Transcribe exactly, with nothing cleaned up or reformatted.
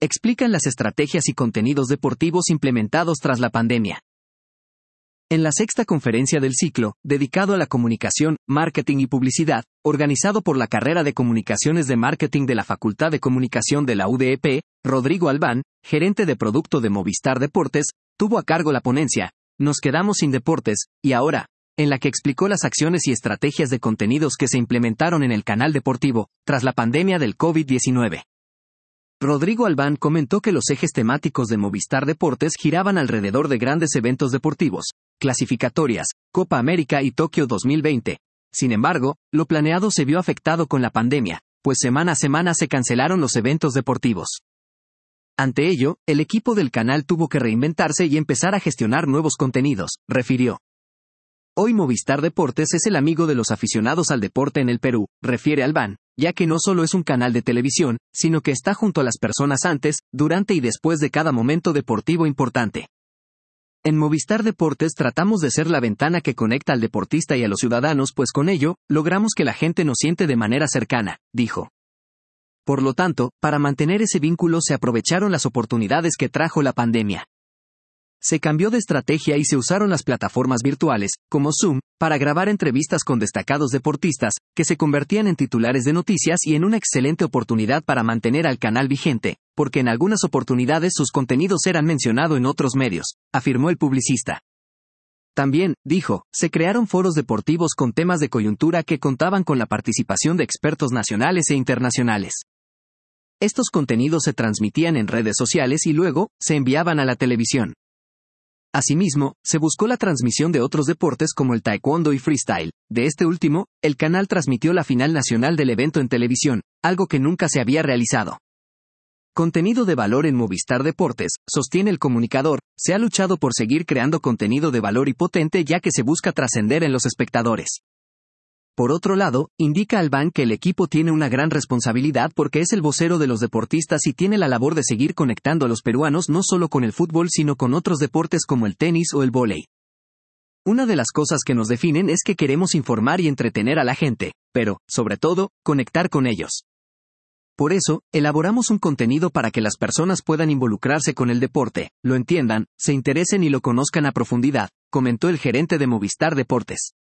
explican las estrategias y contenidos deportivos implementados tras la pandemia. En la sexta conferencia del ciclo, dedicado a la comunicación, marketing y publicidad, organizado por la carrera de Comunicaciones de Marketing de la Facultad de Comunicación de la U D E P, Rodrigo Albán, gerente de producto de Movistar Deportes, tuvo a cargo la ponencia, Nos quedamos sin deportes, y ahora, en la que explicó las acciones y estrategias de contenidos que se implementaron en el canal deportivo, tras la pandemia del COVID diecinueve. Rodrigo Albán comentó que los ejes temáticos de Movistar Deportes giraban alrededor de grandes eventos deportivos, clasificatorias, Copa América y Tokio dos mil veinte. Sin embargo, lo planeado se vio afectado con la pandemia, pues semana a semana se cancelaron los eventos deportivos. Ante ello, el equipo del canal tuvo que reinventarse y empezar a gestionar nuevos contenidos, refirió. Hoy Movistar Deportes es el amigo de los aficionados al deporte en el Perú, refiere Albán, ya que no solo es un canal de televisión, sino que está junto a las personas antes, durante y después de cada momento deportivo importante. En Movistar Deportes tratamos de ser la ventana que conecta al deportista y a los ciudadanos, pues con ello, logramos que la gente nos siente de manera cercana, dijo. Por lo tanto, para mantener ese vínculo se aprovecharon las oportunidades que trajo la pandemia. Se cambió de estrategia y se usaron las plataformas virtuales, como Zoom, para grabar entrevistas con destacados deportistas, que se convertían en titulares de noticias y en una excelente oportunidad para mantener al canal vigente, porque en algunas oportunidades sus contenidos eran mencionados en otros medios, afirmó el publicista. También, dijo, se crearon foros deportivos con temas de coyuntura que contaban con la participación de expertos nacionales e internacionales. Estos contenidos se transmitían en redes sociales y luego, se enviaban a la televisión. Asimismo, se buscó la transmisión de otros deportes como el taekwondo y freestyle. De este último, el canal transmitió la final nacional del evento en televisión, algo que nunca se había realizado. Contenido de valor en Movistar Deportes, sostiene el comunicador, se ha luchado por seguir creando contenido de valor y potente ya que se busca trascender en los espectadores. Por otro lado, indica Albán que el equipo tiene una gran responsabilidad porque es el vocero de los deportistas y tiene la labor de seguir conectando a los peruanos no solo con el fútbol sino con otros deportes como el tenis o el vóley. Una de las cosas que nos definen es que queremos informar y entretener a la gente, pero, sobre todo, conectar con ellos. Por eso, elaboramos un contenido para que las personas puedan involucrarse con el deporte, lo entiendan, se interesen y lo conozcan a profundidad, comentó el gerente de Movistar Deportes.